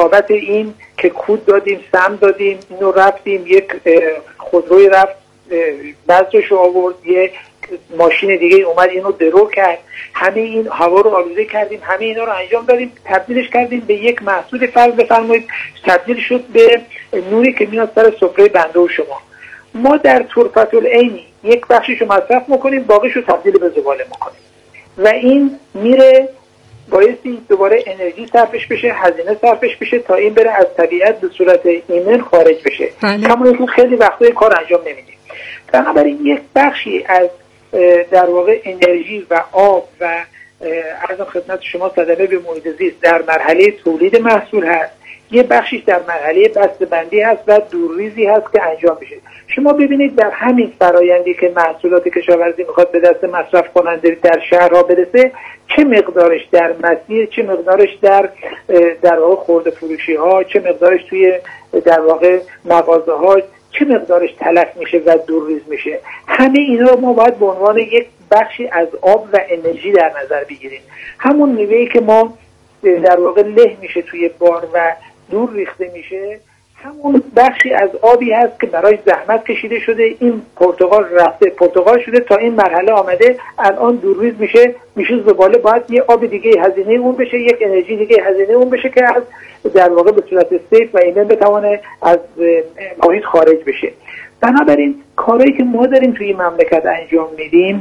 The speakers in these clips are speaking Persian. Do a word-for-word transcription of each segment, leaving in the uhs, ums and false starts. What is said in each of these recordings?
بابت این که کود دادیم، سم دادیم، اینو رفتیم یک خودروی رفت بذرش آورد، یک ماشین دیگه اومد اینو درو کرد، همه این هوا رو آلوده کردیم، همه اینا رو انجام دادیم، تبدیلش کردیم به یک محصول. فرض بفرمایید تبدیل شد به نوری که میاد سر سفره بنده و شما. ما در طرفت العینی یک بخشش رو مصرف میکنیم، باقیش رو تبدیل به زباله میکنیم و این میره بایستی دوباره انرژی صرفش بشه، هزینه صرفش بشه تا این بره از طبیعت به صورت ایمن خارج بشه. کما اینکه خیلی وقتا این کار انجام نمیدیم. بنابراین یک بخشی از در واقع انرژی و آب و عرضم خدمت شما صدمه به محیط زیست در مرحله تولید محصول هست، یه بخشیش در مرحله بسته‌بندی هست و دورریزی هست که انجام میشه. شما ببینید در همین فرایندی که محصولات کشاورزی میخواد به دست مصرف کننده در شهرها برسه، چه مقدارش در مسیر، چه مقدارش در در واقع خرده فروشی ها، چه مقدارش توی در واقع مغازه ها، چه مقدارش تلف میشه و دورریز میشه، همه اینا رو ما باید به عنوان یک بخشی از آب و انرژی در نظر بگیریم. همون میوه‌ای که ما در واقع له میشه توی بار و دور ریخته میشه، همون بخشی از آبی هست که برای زحمت کشیده شده، این پرتقال رفته پرتقال شده تا این مرحله آمده، الان دورریز میشه میشه زباله، باید یه آب دیگه هزینه اون بشه، یک انرژی دیگه هزینه اون بشه که از در واقع به صورت سیف و ایمن بتوانه از محیط خارج بشه. بنابراین کاری که ما داریم توی مملکت انجام میدیم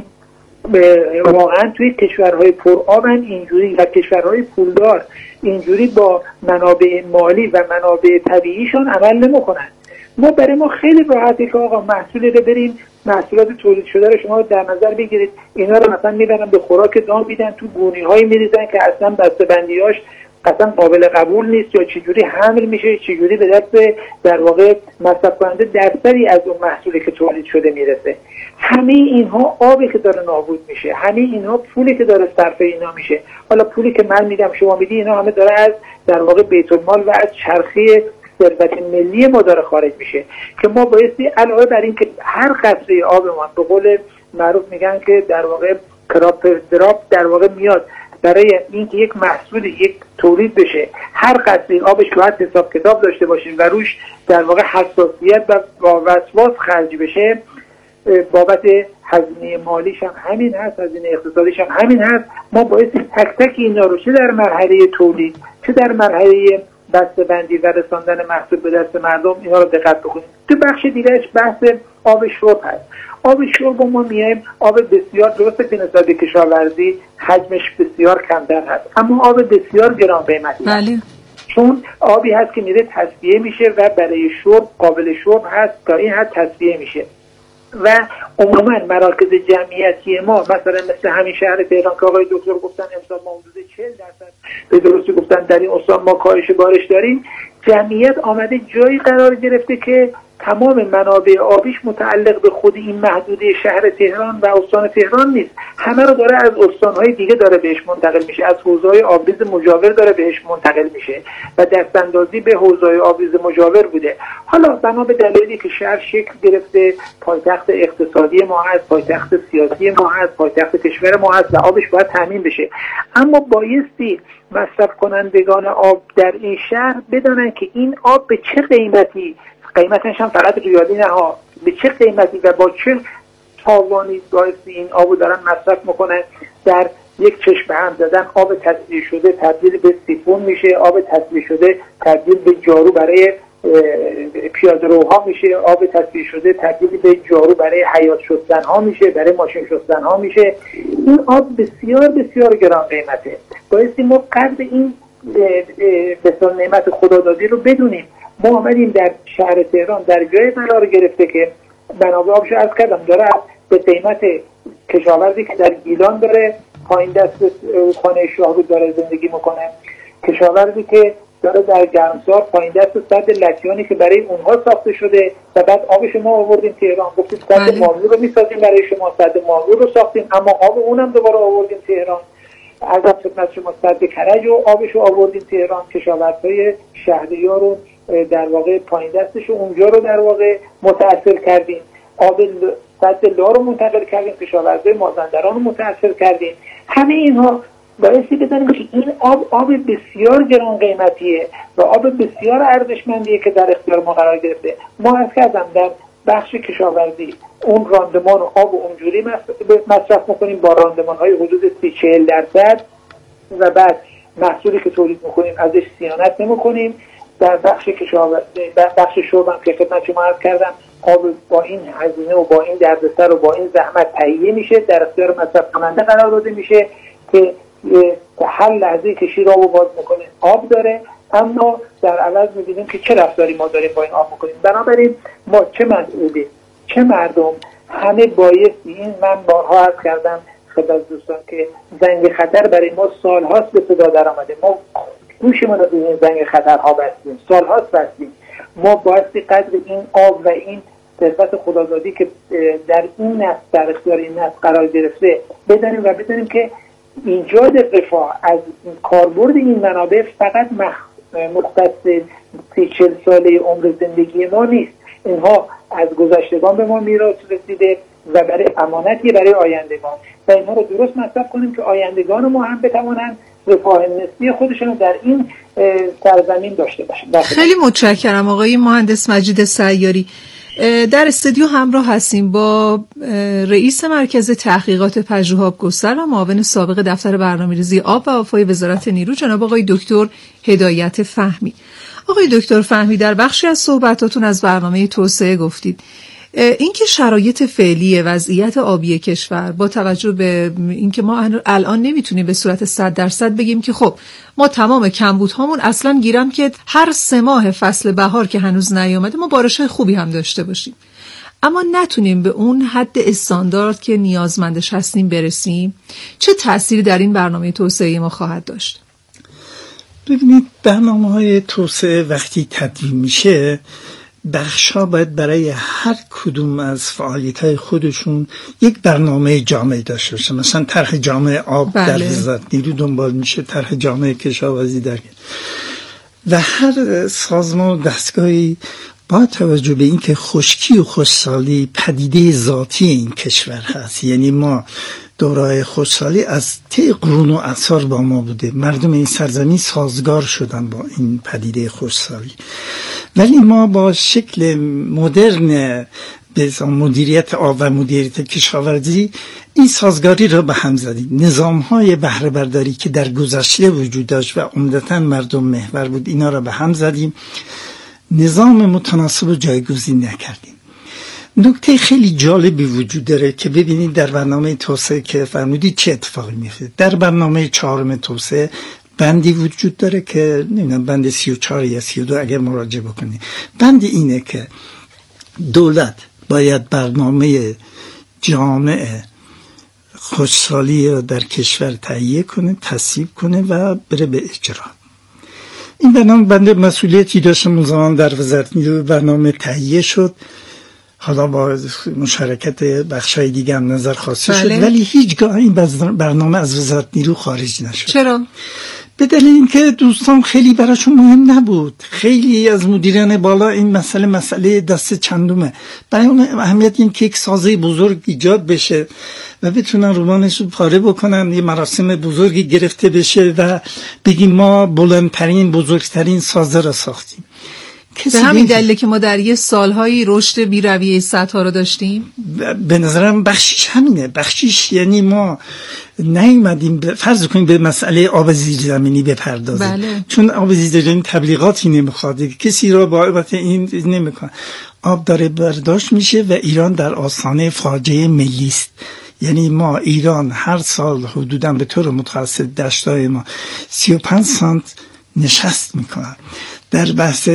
واقعا توی کشورهای پرآبن اینجوری و کشورهای پولدار اینجوری با منابع مالی و منابع طبیعیشون عمل نمی‌کنن. ما برای ما خیلی راحته که آقا محصولی رو بریم محصولات تولید شده رو شما در نظر بگیرید، اینا رو مثلا میبرن به خوراک دام میدن، تو گونی‌هایی میریزن که اصلا بسته‌بندی‌هاش اصلا قابل قبول نیست، یا چجوری حمل میشه، چجوری به دست در واقع مصرف کننده درصدی از اون محصولی که تولید شده میرسه. همه اینها آبی که داره نابود میشه، همه اینها پولی که داره صرف اینا میشه. حالا پولی که من میدم شما میدی، اینا همه داره از در واقع بیت المال و از چرخه ثروت ملی ما داره خارج میشه که ما بایستی علاوه بر این که هر قطره آب ما به قول معروف میگن که در واقع کراپ دراپ در واقع میاد برای اینکه یک محصول یک تولید بشه، هر قطره آبش باید حساب کتاب داشته باشیم و روش در واقع حساسیت و با وسواس خرج بشه. بابت هزینه مالیش هم همین هست، هزینه اقتصادیش هم همین هست. ما باید تک تک اینا رو چه در مرحله تولید چه در مرحله بسته‌بندی و رساندن محصول به دست مردم اینا رو دقت بکنیم. تو بخش دیگرش بحث آب شرب هست. آب شرب ما میایم آب بسیار درسته که نسبت به کشاورزی حجمش بسیار کمتر هست، اما آب بسیار گران قیمتی هست. چون آبی هست که میره تصفیه میشه و برای شرب قابل شرب هست، تا این حد تصفیه میشه و عموما مراکز جمعیتی ما مثلا مثل همین شهر تهران که آقای دکتر گفتن امسال ما حدود چهل درصد به درستی گفتن در این استان ما کاهش بارش داریم، جمعیت آمده جایی قرار گرفته که تمام منابع آبیش متعلق به خود این محدوده شهر تهران و استان تهران نیست، همه رو داره از استانهای دیگه داره بهش منتقل میشه، از حوزه‌های آبریز مجاور داره بهش منتقل میشه و دستاندازی به حوزه‌های آبریز مجاور بوده. حالا بنا به دلایلی که شهر شکل گرفته، پایتخت اقتصادی ما هست، پایتخت سیاسی ما هست، پایتخت کشور ما هست و آبش باید تامین بشه، اما بایستی مصرف کنندگان آب در این شهر بدانن که این آب به چه قیمتی، قیمتش هم فقط ریالی نه ها، به چه قیمتی و با چه تاوانی بایستی این آبو دارن مصرف میکنن. در یک چشم هم زدن آب تصفیه شده تبدیل به سیفون میشه، آب تصفیه شده تبدیل به جارو برای پیاده روها میشه، آب تصفیه شده تبدیل به جارو برای حیاط شستن ها میشه، برای ماشین شستن ها میشه. این آب بسیار بسیار گران قیمته، بایستی ما قدر این بسیار نعمت خدادادی رو بدونیم. ما آمدیم در شهر تهران در جای قرار گرفته که منابع آبش رو عرض کردم داره به قیمت کشاورزی که در گیلان داره پایین دست خانه شاهرود داره زندگی میکنه، کشاورزی که داره در گرمسار پایین دست سد لکیانی که برای اونها ساخته شده و بعد آبش ما آوردیم تهران، گفتیم سد ماهور رو میسازیم برای شما، سد ماهور رو ساختیم اما آب اونم دوباره آوردیم تهران. از خدمت شما سد کرج و آبش رو آوردیم تهران، کشاورزهای شهریار رو در واقع پایین دستش اونجا رو در واقع متأثر کردیم، آب سد لا رو منتقل کردیم، کشاورزهای مازندران رو متأثر کردیم. همه اینها بایستی بدانیم که این آب آب بسیار گران قیمتیه و آب بسیار ارزشمندیه که در اختیار ما قرار گرفته. ما از کردم در بخش کشاورزی اون راندمان و آب اونجوری مصرف میکنیم با راندمان های حدود سی چهل درصد و بعد محصولی که تولید میکنیم ازش صیانت نمیکنیم. در بخش کشاورزی بخش شرب که خدمت شما عرض کردم آب با این هزینه و با این دردسر و با این زحمت تهیه میشه، در اختیار مصرف کننده قرار داده میشه که هر لحظه که شیر آب باز میکنه آب داره، اما در عوض میبینیم که چه رفتاری ما داریم با این آب میکنیم. بنابراین ما چه مسئولی چه مردم همه بایستی این، من بارها عرض کردم خدمت دوستان که زنگ خطر برای ما سالهاست به صدا در آمده، ما گوشمون رو به این زنگ خطرها بستیم، سالهاست بستیم. ما بایستی قدر این آب و این ثروت خدازادی که در این نسل در اختیار این نسل قرار گرفته بدانیم و بدانیم که ایجاد رفاه از کاربرد این منابع فقط مختص سی چل ساله عمر زندگی ما نیست. اینها از گذشتگان به ما میراث رسیده و برای امانتی برای آیندگان و اینها رو درست مصرف کنیم که آیندگان ما هم بتوانند رفاه نسبی خودشون در این سرزمین داشته باشند. خیلی متشکرم آقای مهندس مجید سیاری. در استودیو همراه هستیم با رئیس مرکز تحقیقات پژوهش آبگستر و معاون سابق دفتر برنامه‌ریزی آب و آفای وزارت نیرو جناب آقای دکتر هدایت فهمی. آقای دکتر فهمی، در بخشی از صحبتاتون از برنامه توسعه گفتید. اینکه شرایط فعلی وضعیت آبی کشور با توجه به اینکه ما الان نمیتونیم به صورت صد درصد بگیم که خب ما تمام کمبودهامون اصلا گیرم که هر سه ماه فصل بهار که هنوز نیامده ما بارش‌های خوبی هم داشته باشیم، اما نتونیم به اون حد استاندارد که نیازمندش هستیم برسیم، چه تأثیری در این برنامه توسعه ما خواهد داشت؟ ببینید، برنامه‌های توسعه وقتی تدوین میشه بخشا باید برای هر کدوم از فعالیت‌های خودشون یک برنامه جامع داشته باشه. مثلا طرح جامع آب بله. در وزارت نیرو دنبال میشه، طرح جامع کشاورزی در و هر سازمان و دستگاهی با توجه به اینکه خشکی و خشکسالی پدیده ذاتی این کشور هست، یعنی ما دوره‌های خشکسالی از طی قرون و اعصار با ما بوده، مردم این سرزمین سازگار شدن با این پدیده خشکسالی، ولی ما با شکل مدرن به مدیریت آب و مدیریت کشاورزی این سازگاری را به هم زدیم. نظام‌های بهره برداری که در گذشته وجود داشت و عمدتاً مردم محور بود، اینا را به هم زدیم، نظام متناسب و جایگزین نکردیم. نکته خیلی جالبی وجود داره که ببینید در برنامه توسعه که فرمودید چه اتفاقی میفته. در برنامه چهارم توسعه بندی وجود داره که نمیدونم بند سی و چهار یا سی و دو اگر مراجعه بکنید. بند اینه که دولت باید برنامه جامع خشکسالی را در کشور تهیه کنه، تصویب کنه و بره به اجرا. این برنامه بند مسئولیتی داشت، اون زمان در وزارت نیرو برنامه تهیه شد، حالا با مشارکت بخشای دیگه هم نظر خواسته بله. شد، ولی هیچگاه این برنامه از وزارت نیرو خارج نشد. چرا؟ به دلیل اینکه دوستان خیلی براشون مهم نبود. خیلی از مدیران بالا این مسئله مسئله دست چندمه، برای اون اهمیت این که یک سازه بزرگ ایجاد بشه و بتونن رومانش رو پاره بکنن، یه مراسم بزرگی گرفته بشه و بگیم ما بلندترین بزرگترین سازه را ساختیم. به همین دلیله که ما در یه سالهایی رشد بی‌رویه سطح رو داشتیم. به نظرم بخشیش همینه. بخشیش یعنی ما نیومدیم فرض کنیم به مسئله آب زیرزمینی بپردازیم بله. چون آب زیرزمینی تبلیغاتی نمیخواد، کسی را بابت این نمیکنه. آب داره برداشت میشه و ایران در آستانه فاجعه ملی است. یعنی ما ایران هر سال حدوداً به طور متوسط دشتای ما سی و پنج سانت نشست میکنن. در بحث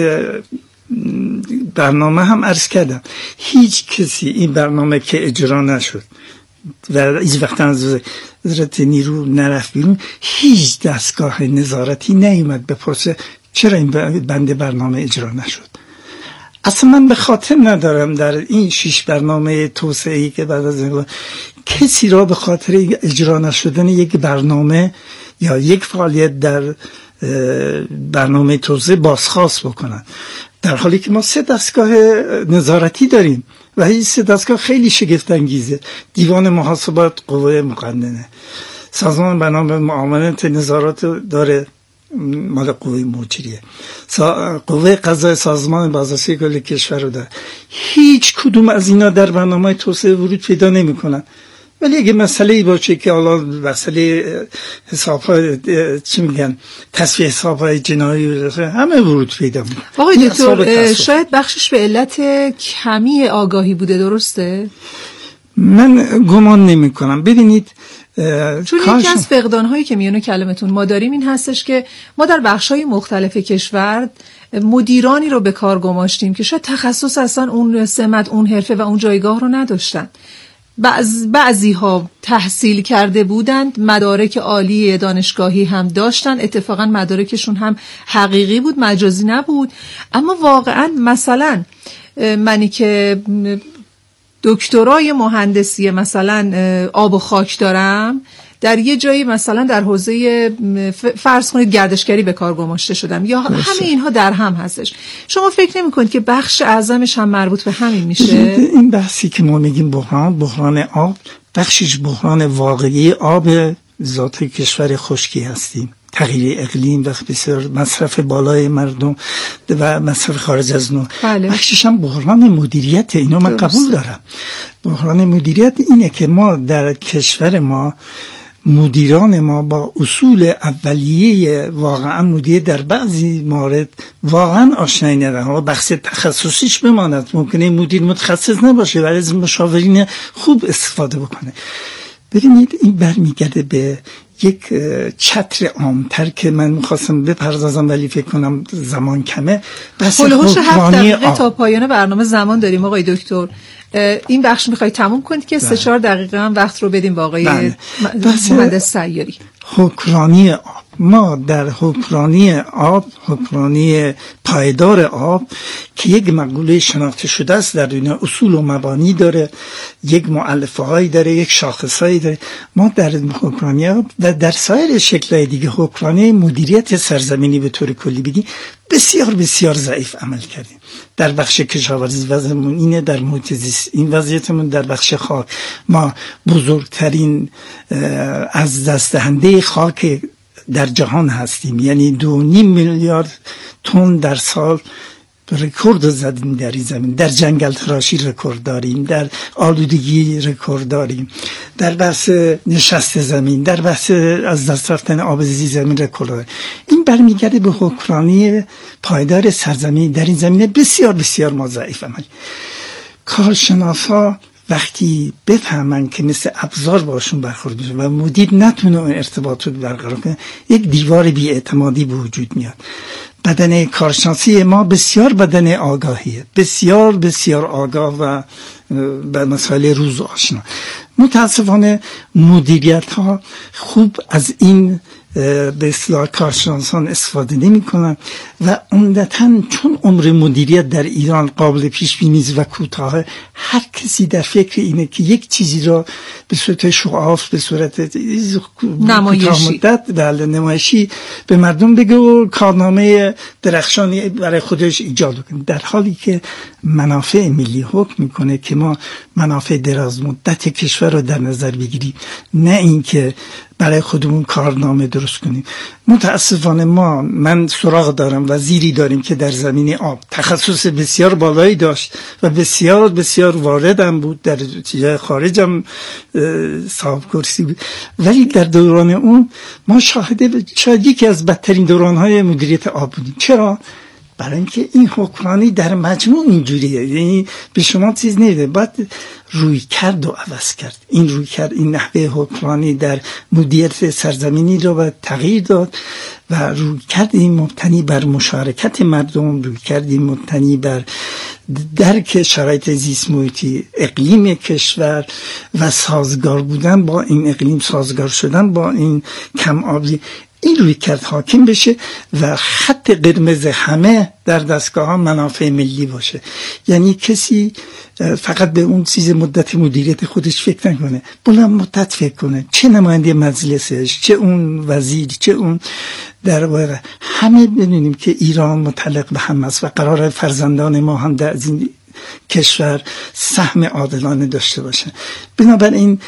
برنامه هم عرض کردم هیچ کسی این برنامه که اجرا نشد و هیچ وقت از وزارت نیرو نرفت بیرون، هیچ دستگاه نظارتی نیومد بپرسه چرا این بند برنامه اجرا نشد. اصلا من به خاطر ندارم در این شش برنامه توسعه‌ای که بعد از این کسی را به خاطر اجرا نشدن یک برنامه یا یک فعالیت در برنامه توسعه بازخواست بکنن، در حالی که ما سه دستگاه نظارتی داریم و این سه دستگاه خیلی شگفت انگیزه. دیوان محاسبات قوه مقننه، سازمان بنا به معاونت نظارت داره مال قوه مجریه، قوه قضایی سازمان بازرسی کل کشور رو داره. هیچ کدوم از اینا در برنامه توسعه ورود پیدا نمی‌کنن. ولی اگه مسئله باشه که حالا مسئله حساب‌های چی میگن تصفیه حساب‌های جنایی همه ورود پیدا می‌کنه. آقای دکتر شاید بخشش به علت کمی آگاهی بوده، درسته؟ من گمان نمی‌کنم. ببینید چون یکی از فقدان‌هایی که میونه کلمتون ما داریم این هستش که ما در بخش‌های مختلف کشور مدیرانی رو به کار گماشتیم که شاید تخصص اصلا اون سمت، اون حرفه و اون جایگاه رو نداشتن. بعض بعضی ها تحصیل کرده بودند، مدارک عالی دانشگاهی هم داشتن، اتفاقا مدارکشون هم حقیقی بود، مجازی نبود. اما واقعا مثلا منی که دکترای مهندسی مثلا آب و خاک دارم، در یه جایی مثلا در حوزه فرض کنید گردشگری به کار گماشته شدم، یا همه اینها در هم هستش. شما فکر نمی کنید که بخش اعظمش هم مربوط به همین میشه؟ این بحثی که ما میگیم بحران بحران آب، بخشش بحران واقعی آب ذات کشور خشکی هستیم، تغییر اقلیم و بسیار مصرف بالای مردم و مصرف خارج از نوع. بله. بخشش هم بحران مدیریت. اینو من قبول دارم. بحران مدیریت اینه که ما در کشور ما مدیران ما با اصول اولیه واقعا مدیر در بعضی موارد واقعا آشنایی ندارن. بحث تخصصیش بماند، ممکنه مدیر متخصص نباشه ولی از مشاورین خوب استفاده بکنه. ببینید این برمیگرده به یک چتر عامتر که من میخواستم بپردازم ولی فکر کنم زمان کمه. بحث هلوش هفت دقیقه تا پایان برنامه زمان داریم آقای دکتر. این بخش میخوای تموم کنید که سه چهار دقیقه هم وقت رو بدیم با آقای مهندس سیاری. حکمرانی آب، ما در حکمرانی آب، حکمرانی پایدار آب که یک مقوله شناخته شده است در دنیا، اصول و مبانی داره، یک مؤلفه هایی داره، یک شاخص هایی داره. ما در حکمرانی آب و در سایر شکل‌های دیگه حکمرانی مدیریت سرزمینی به طور کلی بگی بسیار بسیار ضعیف عمل کردیم. در بخش کشاورزی وضعمون اینه، در محیط زیست این وضعیتمون، در بخش خاک ما بزرگترین از دست دهنده خاک در جهان هستیم، یعنی دو نیم میلیارد تن در سال رکورد زدیم در این زمین. در جنگل تراشی رکورد داریم، در آلودگی رکورد داریم، در بحث نشست زمین، در بحث از دست رفتن آب زیر زمین رکورد داریم. این برمیگرده به حکمرانی پایدار سرزمین. در این زمینه بسیار بسیار ما ضعیف عمل. کارشناسا وقتی بفهمن که مثل ابزار باشون برخورد بشه و مدیر نتونه اون ارتباط رو برقرار کنه، یک دیوار بی‌اعتمادی به وجود میاد. بدن کارشناسی ما بسیار بدن آگاهیه، بسیار بسیار آگاه و به مسائل روز آشنا. متاسفانه مدیریت ها خوب از این به اصطلاح کارشناسان استفاده نمی کنن و عمدتاً چون عمر مدیریت در ایران قابل پیش بینی و کوتاه، هر کسی در فکر اینه که یک چیزی را به صورت شعاف، به صورت نمایشی مدت بله نمایشی به مردم بگه و کارنامه درخشانی برای خودش ایجاد کنه، در حالی که منافع ملی حکم میکنه که ما منافع دراز مدت کشور رو در نظر بگیریم، نه اینکه برای خودمون کارنامه درست کنیم. متاسفانه ما من سراغ دارم وزیری داریم که در زمینه آب تخصص بسیار بالایی داشت و بسیار بسیار واردم بود، در جای خارجم صاحب کرسی بود، ولی در دوران اون ما شاهد شاید یکی از بدترین دورانهای مدیریت آب بودیم. چرا؟ برای اینکه این حکمرانی در مجموع اینجوریه، یعنی به شما چیز نمیده، باید روی کرد و عوض کرد. این روی کرد، این نحوه حکمرانی در مدیریت سرزمینی رو باید تغییر داد و روی کرد این مبتنی بر مشارکت مردم، روی کرد این مبتنی بر درک شرایط زیست محیطی اقلیم کشور و سازگار بودن با این اقلیم، سازگار شدن با این کم آبی، این روی کرد حاکم بشه و خط قرمز همه در دستگاه ها منافع ملی باشه. یعنی کسی فقط به اون چیز مدت مدیریت خودش فکر نکنه، بلند مدت فکر کنه، چه نماینده مجلسش، چه اون وزیر، چه اون در واقع همه بدونیم که ایران متعلق به هم است و قرار فرزندان ما هم در این کشور سهم عادلانه داشته باشه. بنابراین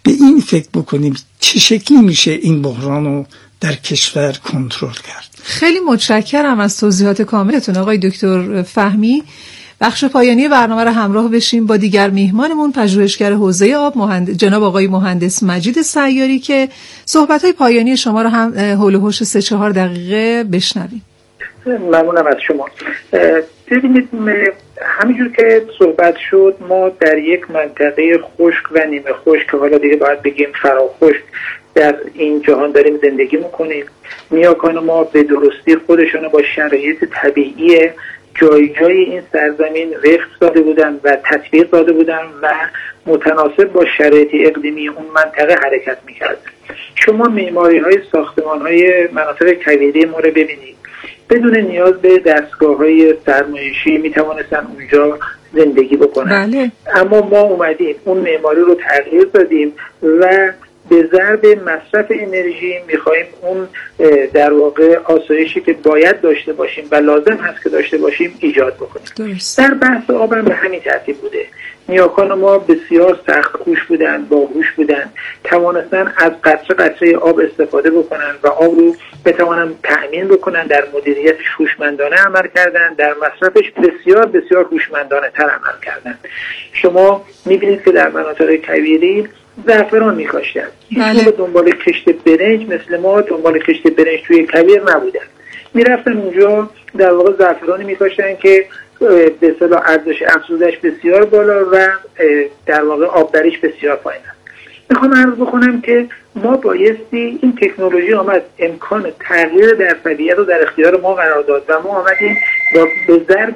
به این فکر بکنیم چه شکلی میشه این بحران رو در کشور کنترل کرد. خیلی متشکرم از توضیحات کاملتون آقای دکتر فهمی. بخش پایانی برنامه را همراه بشیم با دیگر میهمانمون، پژوهشگر حوزه آب مهند... جناب آقای مهندس مجید سیاری که صحبت‌های پایانی شما را هم حول و حوش سه چهار دقیقه بشنویم. ممنونم از شما. ببینید همینجور که صحبت شد ما در یک منطقه خشک و نیمه خشک که حالا دیگه باید بگیم فراخشک در این جهان داریم زندگی میکنیم. نیاکان ما به درستی خودشون با شرایط طبیعی جای جای این سرزمین رفت داده بودن و تطبیق داده بودن و متناسب با شرایط اقلیمی اون منطقه حرکت میکردن. شما معماری های ساختمان های مناطق کویری ما رو ببینید، بدون نیاز به دستگاه های سرمایشی میتوانستن اونجا زندگی بکنن. بله. اما ما اومدیم اون معماری رو تغییر دادیم و به ضرب مصرف انرژی میخوایم اون در واقع آسایشی که باید داشته باشیم و لازم هست که داشته باشیم ایجاد بکنیم. درست. در بحث آب هم به همین ترتیب بوده. نیاکان ما بسیار سخت کوش بودن، باهوش بودن، توانستن از قطره قطره آب استفاده بکنن و آب رو بتوانن تأمین بکنن. در مدیریتش هوشمندانه عمل کردن، در مصرفش بسیار بسیار هوشمندانه تر عمل کردن. شما میبینید که در مناطق کویری زعفران می‌کاشتن. بله. به دنبال کشت برنج مثل ما دنبال کشت برنج توی کویر نبودن. میرفتن اونجا در واقع زعفرانی می‌کاشتن که به اصطلاح ارزش افزودش بسیار بالا و در واقع آبدریش بسیار پایین است. میخوام عرض بکنم که ما بایستی این تکنولوژی آمد امکان تغییر در طبیعت رو در اختیار ما قرار داد و ما آمدیم به ضرب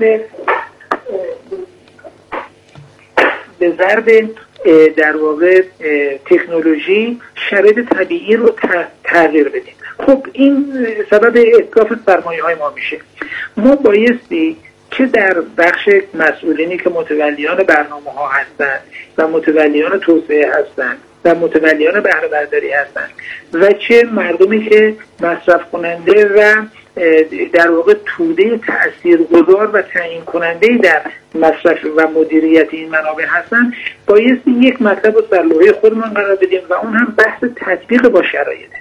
به ضرب در واقع تکنولوژی شرایط طبیعی رو تغییر بدیم. خب این سبب اتلاف سرمایه های ما میشه. ما بایستی که در بخش مسئولینی که متولیان برنامه ها هستند و متولیان توسعه هستند و متولیان بهره برداری هستند و چه مردمی که مصرف کننده و در واقع توده تاثیرگذار و تعیین کننده در مصرف و مدیریت این منابع هستند، بایستی یک مطلب رو در لوحه خودمان قرار بدیم و اون هم بحث تطبیق با شرایطه.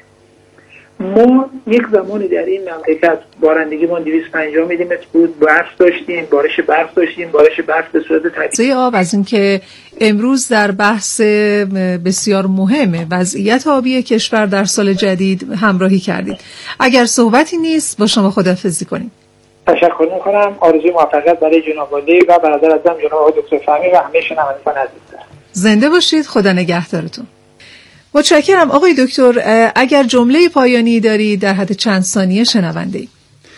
ما یک زمانی در این مملکت بارندگی ما دویست و پنجاه میلیمتر بود، برف داشتیم، بارش برف داشتیم، بارش برف به صورت طبیعی. آب از این که امروز در بحث بسیار مهم وضعیت آبی کشور در سال جدید همراهی کردید. اگر صحبتی نیست با شما خداحافظی کنیم. تشکر می‌کنم. آرزوی موفقیت برای جناب عالی و برادر ازم جناب آقای دکتر فهمی و همه شنوندگان عزیز. زنده باشید. خدا نگهدارتون. متشکرم. آقای دکتر اگر جمله پایانی داری در حد چند ثانیه شنونده ایم.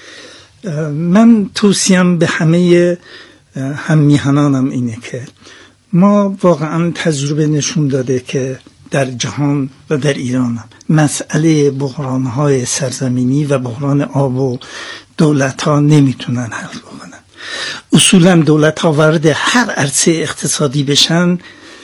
من توصیم به همه هم میهنانم اینه که ما واقعا تجربه نشون داده که در جهان و در ایران هم مسئله بحرانهای سرزمینی و بحران آب و دولت ها نمیتونن حل بکنن. اصولا دولت ها وارد هر عرصه اقتصادی بشن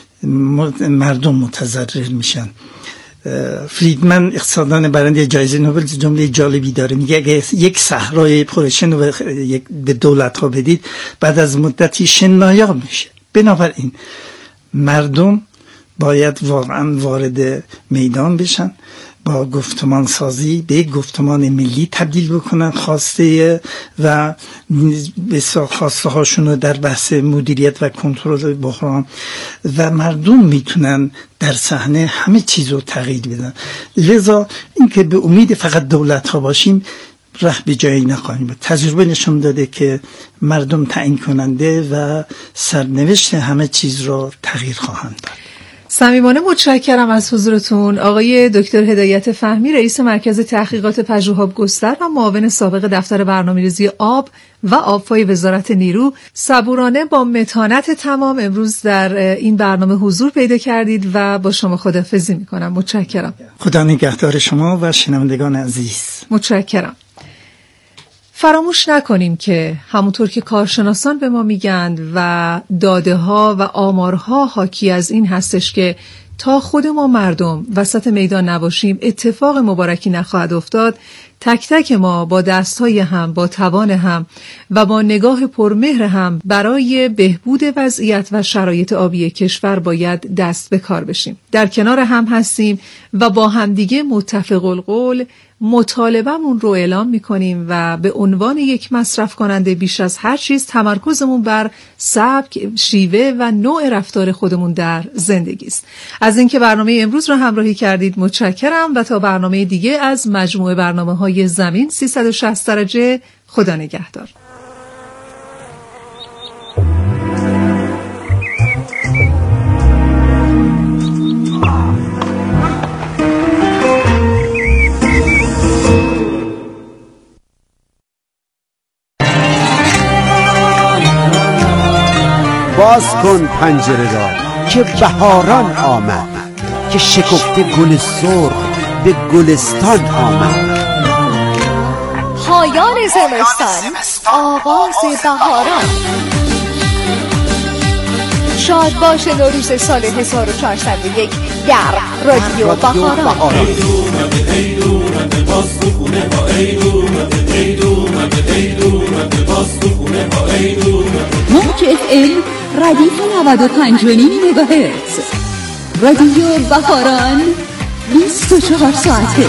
مردم متضرر میشن. فریدمن اقتصاددان برنده جایزه نوبل جمله جالبی داره، میگه اگه یک صحرای پرشن رو به دولت ها بدید بعد از مدتی شنایاب میشه. بنابراین مردم باید واقعا وارد میدان بشن، با گفتمان سازی به یک گفتمان ملی تبدیل بکنن خواسته و بسیار خواسته هاشون رو در بحث مدیریت و کنترل بحران و مردم میتونن در صحنه همه چیز رو تغییر بدن. لذا اینکه به امید فقط دولت ها باشیم راه به جایی نخواهیم بود. تجربه نشون داده که مردم تعیین کننده و سرنوشت همه چیز رو تغییر خواهند داد. صمیمانه متشکرم از حضورتون. آقای دکتر هدایت فهمی، رئیس مرکز تحقیقات پژوهاب گستر و معاون سابق دفتر برنامه‌ریزی آب و آبفای وزارت نیرو، صبورانه با متانت تمام امروز در این برنامه حضور پیدا کردید و با شما خداحافظی می‌کنم. متشکرم. خدا نگهدار شما و شنوندگان عزیز. متشکرم. فراموش نکنیم که همونطور که کارشناسان به ما میگند و داده ها و آمارها حاکی از این هستش که تا خود ما مردم وسط میدان نباشیم اتفاق مبارکی نخواهد افتاد، تک تک ما با دستهای هم، با توان هم و با نگاه پرمهر هم برای بهبود وضعیت و شرایط آبی کشور باید دست به کار بشیم. در کنار هم هستیم و با همدیگه متفق القول مطالبه‌مون رو اعلام می‌کنیم و به عنوان یک مصرف کننده بیش از هر چیز تمرکزمون بر سبک، شیوه و نوع رفتار خودمون در زندگی است. از اینکه برنامه امروز رو همراهی کردید متشکرم و تا برنامه دیگه از مجموعه برنامه‌های زمین سیصد و شصت درجه خدا نگهدار. باز کن پنجره را که بهاران آمد، که شکفته گل سرخ به گلستان آمد. پایان زمستان، آغاز بهاران. شاد باش نوروز سال هزار و چهارصد و یک در رادیو بهاران. موج اف ام ردیف نود و پنج و نیم مگاهرتز. رادیو بهاران بیست و چهار ساعته.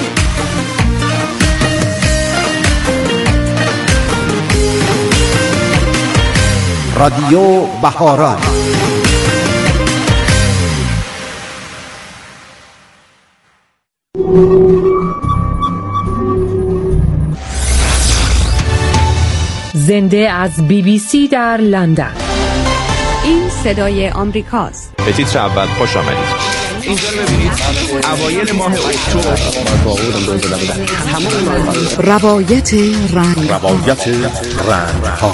رادیو بهاران. زنده از بی بی سی در لندن. این صدای آمریکاست. به تیتر اول خوش آمدید. اینجا ببینید اوایل ماه اکتبر روایت رنگ روایت رنگ ها.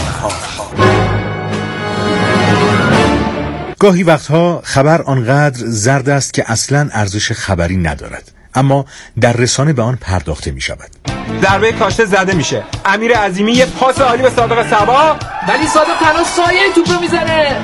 گاهی وقتها خبر آنقدر زرد است که اصلاً ارزش خبری ندارد، اما در رسانه به آن پرداخته می شود. ضربه کاشته زده میشه، امیر عظیمی یه پاس عالی به صادق صبا، ولی صادق تنها سایه توپو میزنه.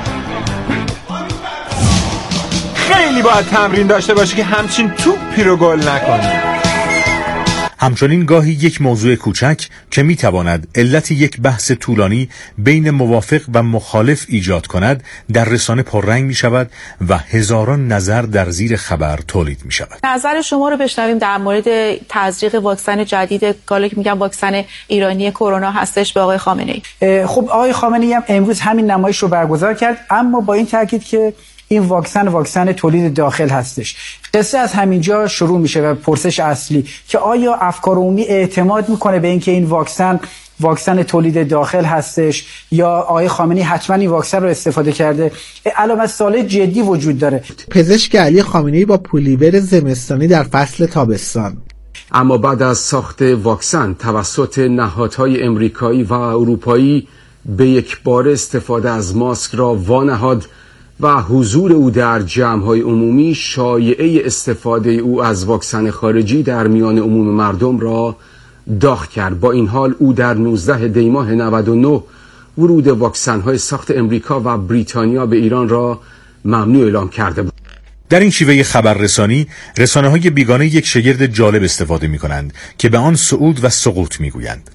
خیلی باید تمرین داشته باشه که همچین توپی رو گل نکنه. همچنین گاهی یک موضوع کوچک که میتواند علت یک بحث طولانی بین موافق و مخالف ایجاد کند در رسانه پررنگ می شود و هزاران نظر در زیر خبر تولید می شود. نظر شما رو بشنویم در مورد تزریق واکسن جدید، حالا که میگم واکسن ایرانی کرونا هستش، به آقای خامنه‌ای. خب آقای خامنه‌ای هم امروز همین نمایش رو برگزار کرد، اما با این تاکید که این واکسن واکسن تولید داخل هستش. قصه از همینجا شروع میشه و پرسش اصلی که آیا افکار عمومی اعتماد میکنه به اینکه این واکسن واکسن تولید داخل هستش یا آقای خامنه‌ای حتما این واکسن رو استفاده کرده؟ علامت سوال جدی وجود داره. پزشک علی خامنه‌ای با پولیور زمستانی در فصل تابستان. اما بعد از ساخت واکسن توسط نهادهای امریکایی و اروپایی به یک بار استفاده از ماسک را وانهاد و حضور او در جمع‌های عمومی شایعه استفاده او از واکسن خارجی در میان عموم مردم را داغ کرد. با این حال او در نوزده دی ماه نود و نه ورود واکسن‌های ساخت امریکا و بریتانیا به ایران را ممنوع اعلام کرده بود. در این شیوه خبررسانی رسانه‌های بیگانه یک شگرد جالب استفاده می‌کنند که به آن صعود و سقوط می‌گویند.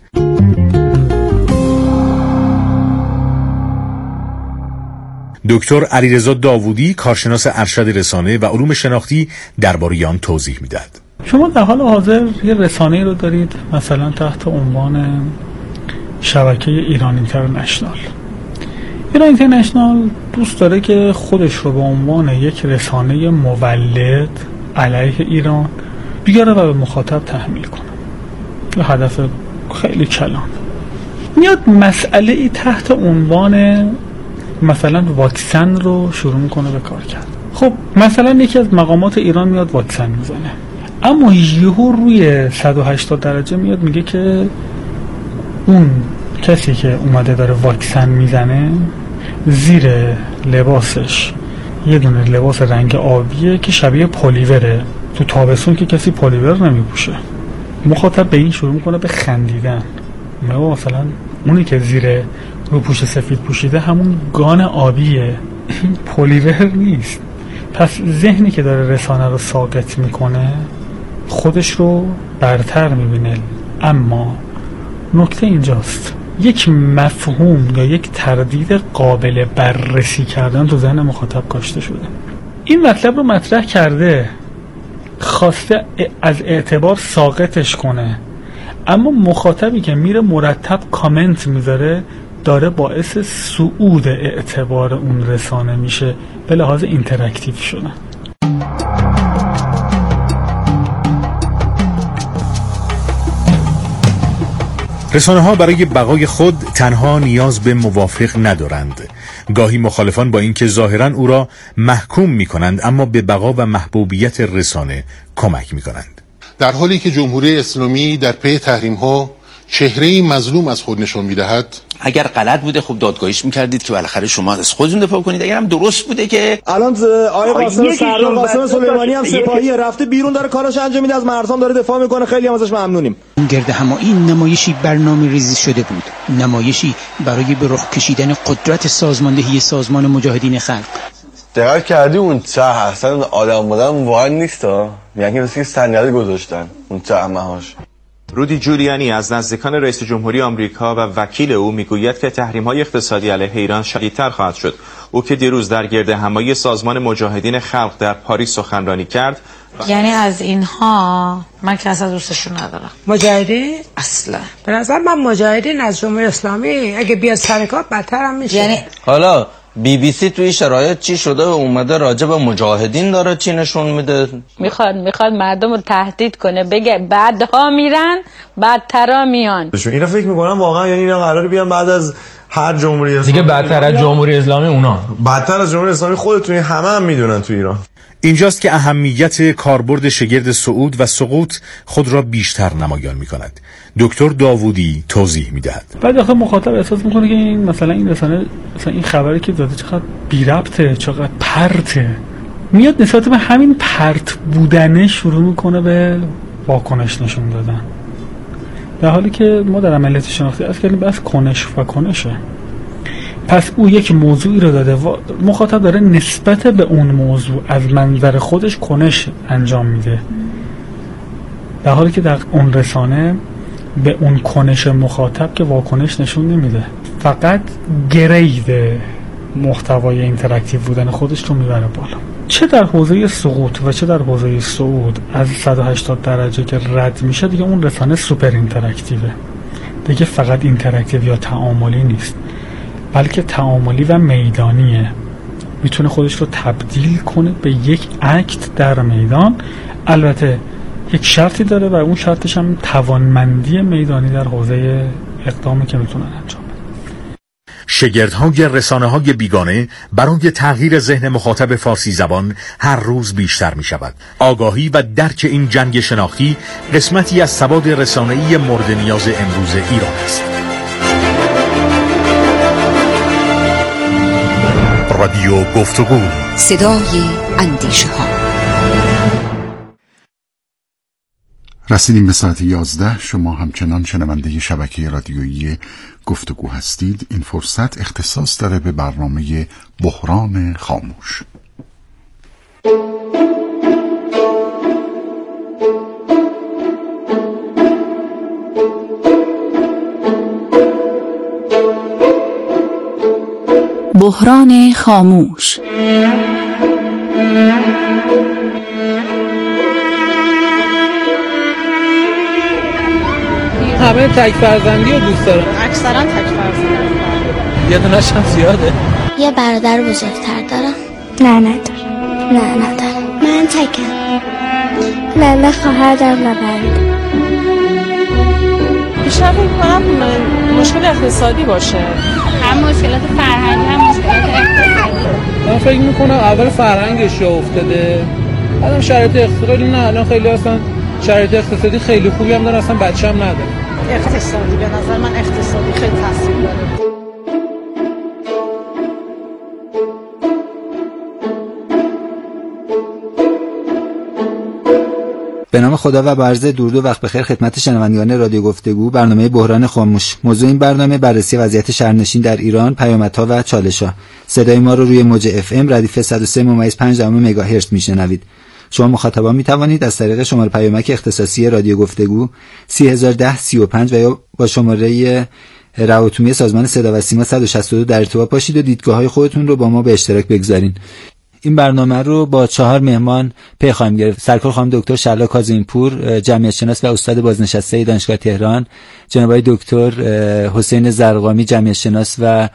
دکتر علیرضا داوودی، کارشناس ارشد رسانه و علوم شناختی، درباره آن توضیح می‌دهد. شما در حال حاضر یه رسانه‌ای رو دارید مثلا تحت عنوان شبکه ایران اینترنشنال. ایران اینترنشنال دوست داره که خودش رو به عنوان یک رسانه مولد علیه ایران بیاره و به مخاطب تحمیل کنه. یه هدف خیلی کلان. میاد مسئله ای تحت عنوان مثلا واکسن رو شروع میکنه به کار کرد. خب مثلا یکی از مقامات ایران میاد واکسن میزنه، اما یهو روی صد و هشتاد درجه میاد میگه که اون کسی که اومده داره واکسن میزنه زیر لباسش یه دونه لباس رنگ آبیه که شبیه پلیوره. تو تابستون که کسی پلیور نمیپوشه. مخاطب به این شروع میکنه به خندیدن. مثلا اونی که زیر روپوش سفید پوشیده همون گان آبیه، این پلیور نیست. پس ذهنی که داره رسانه رو ساقط میکنه خودش رو برتر میبینه، اما نکته اینجاست، یک مفهوم یا یک تردید قابل بررسی کردن تو ذهن مخاطب کاشته شده. این مطلب رو مطرح کرده، خواسته از اعتبار ساقطش کنه، اما مخاطبی که میره مرتب کامنت میذاره داره باعث صعود اعتبار اون رسانه میشه به لحاظ اینتراکتیو شدن. رسانه ها برای بقای خود تنها نیاز به موافق ندارند. گاهی مخالفان با اینکه ظاهراً او را محکوم می کنند اما به بقا و محبوبیت رسانه کمک می کنند. در حالی که جمهوری اسلامی در پی تحریم ها چهره‌ای مظلوم از خود نشان می‌دهد، اگر غلط بوده خب دادگاهیش می‌کردید که بالاخره شما از خودتون دفاع کنید، اگر هم درست بوده که الان آقای قاسم سردار قاسم سلیمانی هم سپاهی رفته بیرون داره کاراش انجام میده، از مرزام داره دفاع میکنه، خیلی هم ازش ممنونیم. این گرد همایی نمایشی برنامه ریزی شده بود، نمایشی برای به رخ کشیدن قدرت سازماندهی سازمان مجاهدین خلق. دقت کردی اون چه اصلا آدم بودن واقعا نیست ها، یعنی مثل صندلی گذاشتن اون چهمه‌هاش. رودی جولیانی از نزدیکان رئیس جمهوری آمریکا و وکیل او میگوید که تحریم‌های اقتصادی علیه ایران شدیدتر خواهد شد. او که دیروز در گرد همایی سازمان مجاهدین خلق در پاریس سخنرانی کرد، یعنی از اینها من که اصلا دوستشون ندارم. مجاهدین اصلا به نظر من مجاهدین از جمهوری اسلامی اگه بیاد سر کار بدتر هم میشه. یعنی حالا بی بی سی توی شرایط چی شده و اومده راجع به مجاهدین داره چی نشون میده؟ میخواد میخواد مردم رو تهدید کنه، بگه بعدها میرن بدترا میان. اینا فکر میکنم واقعا یعنی اینا قراره بیان بعد از هر جمهوری اسلامی دیگه بدتر از جمهوری اسلامی اونا بدتر از جمهوری اسلامی خودتون همه هم میدونن تو ایران. اینجاست که اهمیت کاربرد شگرد صعود و سقوط خود را بیشتر نمایان می‌کند. دکتر داوودی توضیح می‌دهد. بعد آخه مخاطب احساس می‌کنه که این مثلا این رسانه مثلا این خبری که داده چقدر بی ربطه، چقدر پرته. میاد نسبت به همین پرت بودنه شروع می‌کنه به واکنش نشون دادن. در حالی که ما در عملیات شناختی از کردیم بس کنش و کنشه. پس او یک موضوعی رو داده و مخاطب داره نسبت به اون موضوع از منظر خودش کنش انجام میده، در حالی که در اون رسانه به اون کنش مخاطب که واکنش نشون نمیده، فقط گرید محتوای اینتراکتیو بودن خودش رو میبره بالا. چه در حوزه سقوط و چه در حوزه صعود از صد و هشتاد درجه که رد میشه، دیگه اون رسانه سوپر اینتراکتیوه، دیگه فقط اینتراکتیو یا تعاملی نیست بلکه تعاملی و میدانیه. میتونه خودش رو تبدیل کنه به یک اکت در میدان. البته یک شرطی داره و اون شرطش هم توانمندی میدانی در حوزه اقدامی که میتونن انجام بدن. شگردهای رسانه‌های بیگانه برای تغییر ذهن مخاطب فارسی زبان هر روز بیشتر می شود. آگاهی و درک این جنگ شناختی قسمتی از سواد رسانه‌ای مورد نیاز امروز ایران است. رادیو گفتگو، صدای اندیشه ها. رسیدیم به ساعت یازده. شما همچنان شنونده شبکه رادیویی گفتگو هستید. این فرصت اختصاص داره به برنامه بحران خاموش. بحران خاموش. همه تک فرزندی رو دوست دارن. اکثرا تک فرزندی. یه دونش هم زیاده. یه برادر بزرگتر دارم. نه ندارم. نه ندارم. من تکم. نه نه خواهر دارم نه برادر. بیشتر فکر کنم مشکل اقتصادی باشه. هم مشکلات فرهنگی هم مشکلات اقتصادی. من فکر میکنم اول فرهنگش جا افتاده، بعدم شرایط اقتصادی. نه الان خیلی اصلا شرایط اقتصادی خیلی خوبی هم داره، اصلا بچه هم نداره. اقتصادی به نظر من اقتصادی خیلی تاثیر داره. به نام خدا و با عرض درود و وقت بخیر خدمت شنوندگان رادیو گفتگو. برنامه بحران خاموش. موضوع این برنامه بررسی وضعیت شهرنشین در ایران، پیامدها و چالش‌ها. صدای ما رو روی موج اف ام ردیف صد و سه ممیز پنج مگاهرتز میشنوید. شما مخاطبان می توانید از طریق شماره پیامک اختصاصی رادیو گفتگو سی هزار و ده سی و پنج و یا با شماره روابط سازمان صدا و سیما صد و شصت و دو در ارتباط باشید و دیدگاه‌های خودتون رو با ما به اشتراک بگذارین. این برنامه رو با چهار مهمان پی خواهیم گرفت. سرکار خانم دکتر شهلا کاظمی‌پور، جمعیت شناس و استاد بازنشسته دانشگاه تهران، جناب آقای دکتر حسین زرقامی، جمعیت شناس و